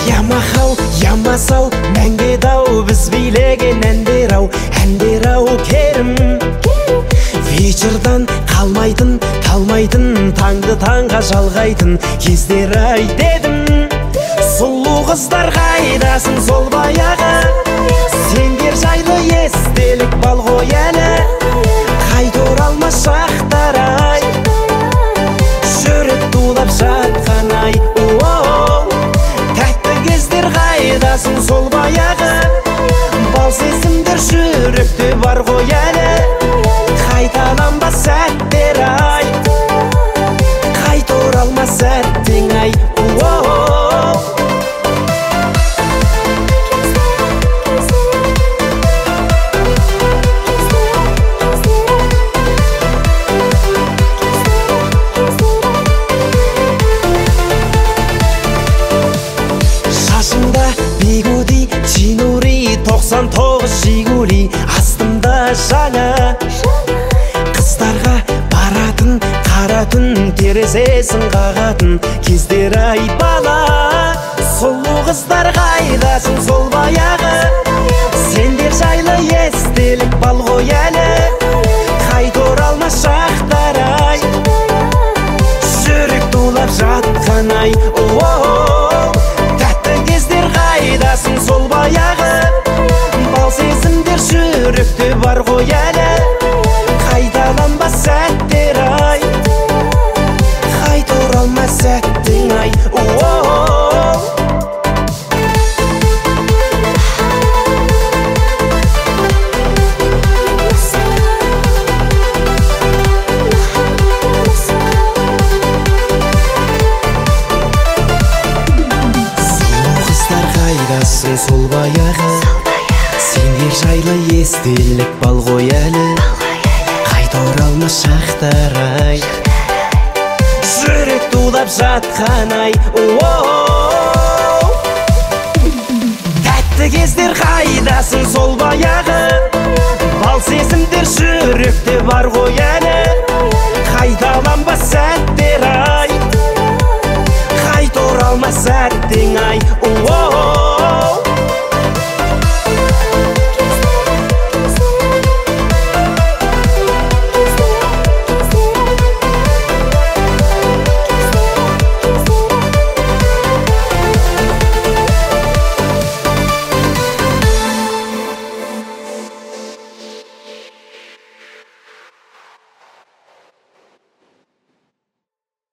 Ямахау, ямасау, мәңге дау, біз билеген әндер-ау керім. Вечердан қалмайтын, талмайтын, таңды таңға жалғайтын кездер-ай дедім. Сұлу қыздар қайдасын сол баяғы, сендер жайлы естелік бал ғой әлі. Қайта оралмас шақтар-ай, жүрек тулап жатқан-ай. Тәтті кездер қайдасын сол баяғы, бал сезімдер жүректе бар ғой әлі. Қайталанбас сәттер-ай, қайта оралмас сәттең-ай. Шашымда бигуди, чинури, 99 жигули, астымда жаңа. Қыздарға баратын, қаратын, терезесін қағатын кездер-ай бала. Сұлу қыздар қайдасын сол баяғы, сендер жайлы естелік бал ғой әлі. Қайта оралмас шақтар-ай, жүрек тулап жатқан-ай. Тәтті кездер қайдасын сол баяғы, бал сезімдер жүректе бар ғой әлі. Қайталанбас сәттер-ай, қайта оралмас сәттең-ай. Қайдасын сол баяғы, сендер жайлы естелік бал ғой әлі. Қайта оралмас шақтар-ай, жүрек тулап жатқан-ай. Тәтті кездер қайдасын сол баяғы, бал сезімдер жүректе бар ғой әлі. Қайталанбас сәттер-ай, қайта оралмас сәттең-ай.